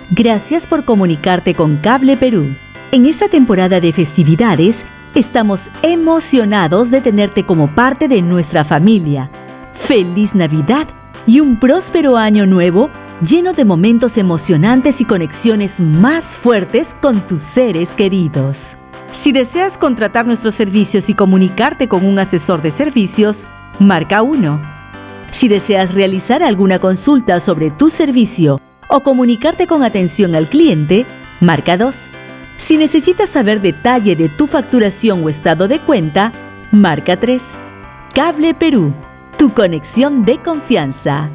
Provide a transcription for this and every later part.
Gracias por comunicarte con Cable Perú. En esta temporada de festividades, estamos emocionados de tenerte como parte de nuestra familia. ¡Feliz Navidad y un próspero año nuevo lleno de momentos emocionantes y conexiones más fuertes con tus seres queridos! Si deseas contratar nuestros servicios y comunicarte con un asesor de servicios, marca 1. Si deseas realizar alguna consulta sobre tu servicio o comunicarte con atención al cliente, marca 2. Si necesitas saber detalle de tu facturación o estado de cuenta, marca 3. Cable Perú, tu conexión de confianza.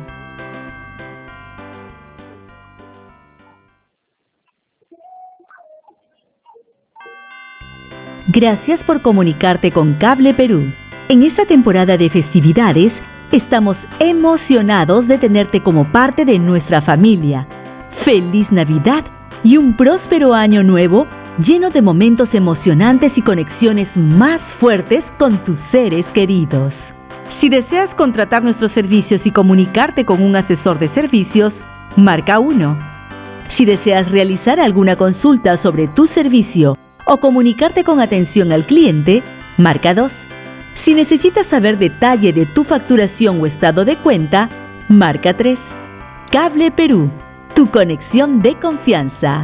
Gracias por comunicarte con Cable Perú. En esta temporada de festividades, estamos emocionados de tenerte como parte de nuestra familia. ¡Feliz Navidad y un próspero año nuevo lleno de momentos emocionantes y conexiones más fuertes con tus seres queridos! Si deseas contratar nuestros servicios y comunicarte con un asesor de servicios, marca 1. Si deseas realizar alguna consulta sobre tu servicio o comunicarte con atención al cliente, marca 2. Si necesitas saber detalle de tu facturación o estado de cuenta, marca 3. Cable Perú, tu conexión de confianza.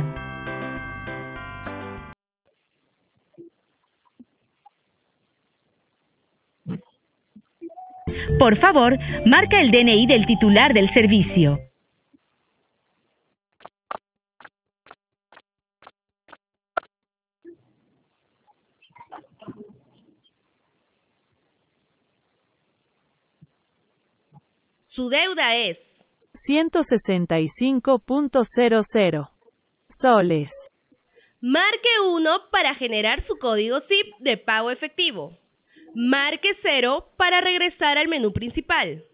Por favor, marca el DNI del titular del servicio. Su deuda es 165.00 soles. Marque 1 para generar su código SIP de pago efectivo. Marque 0 para regresar al menú principal.